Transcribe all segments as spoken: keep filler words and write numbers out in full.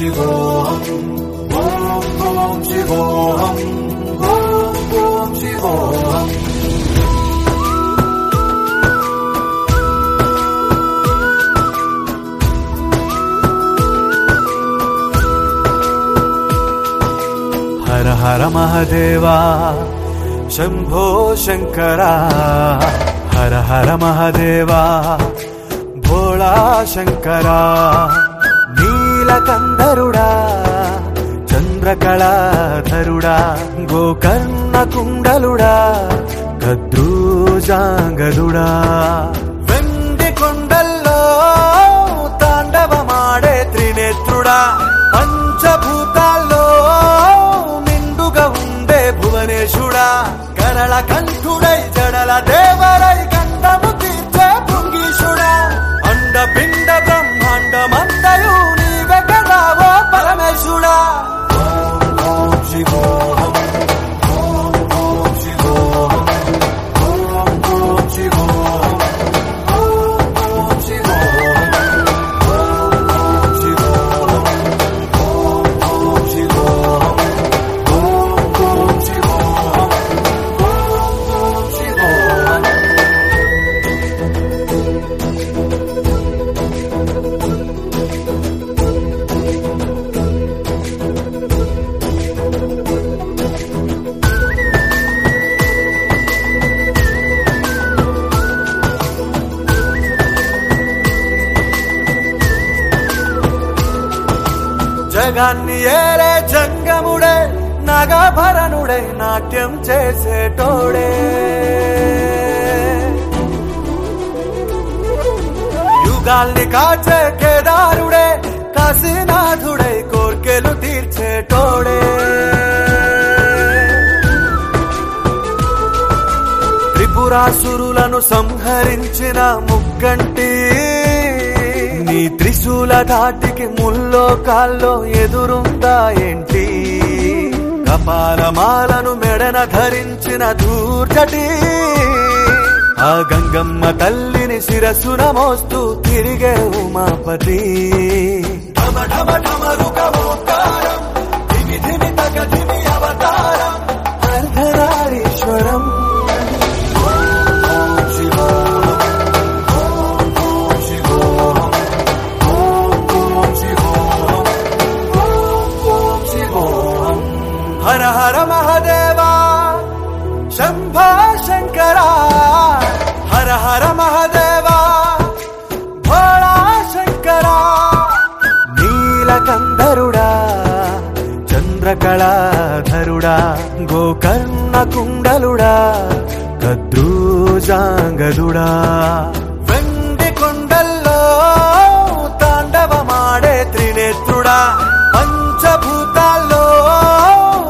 శివోహం ఓం ఓం శివోహం ఓం ఓం శివోహం. హర హర మహదేవా శంభో శంకరా హర హర మహదేవా భోళా శంకరా నీలకందరుడా చంద్రకళాధరుడా గోకర్ణ కుండలుడా కద్రూజాంగదుడా వెండి కొండల్లో తాండవమాడే త్రినేత్రుడా పంచభూతాల్లో నిండుగా ఉండే భువనేశుడా కరళ కంఠుడై జడల దేవరై కంఠము తీర్చే పుంగీశుడా అండ పిండ బ్రహ్మాండమంతయు నీవే కదావో పరమేశుడా. ఓం శివోహం ఓం ఓం శివోహం ఓం ఓం శివోహం ఓం ఓం శివోహం ఓం ఓం శివోహం ఓం ఓం శివోహం ఓం ఓం శివోహం ఓం ఓం శివోహం. జగాన్ని ఏలే జంగముడే నాగాభరణుడై నాట్యం చేసేటోడే యుగాల్ని కాచే కేదారుడే కాశీనాథుడై కోర్కెలు తీర్చేటోడే త్రిపురాసురులను సంహరించిన ముక్కంటి నీ త్రిశూల ధాటికి ముల్లోకాల్లో ఎదురుందా ఏంటి కపాలమాలను మెడన ధరించిన ధూర్జటి ఆ గంగమ్మ తల్లిని శిరసున మోస్తూ తిరిగే ఉమాపతి ఢమ ఢమ ఢమరుక ఓంకారం ధిమి ధిమి తగ ధిమి అవతారం అర్ధనారీశ్వరం. హర హర మహదేవా శంభో శంకరా హర హర మహదేవా భోళా శంకరా నీలకందరుడా చంద్రకళాధరుడా గోకర్ణ కుండలుడా కద్రూజాంగదుడా వెండి కొండల్లో తాండవమాడే త్రినేత్రుడా పంచభూతాల్లో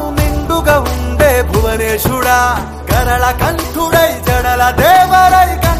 నిండుగా ఉండే భువనేశుడా కరళ కంఠుడై జడల దేవరై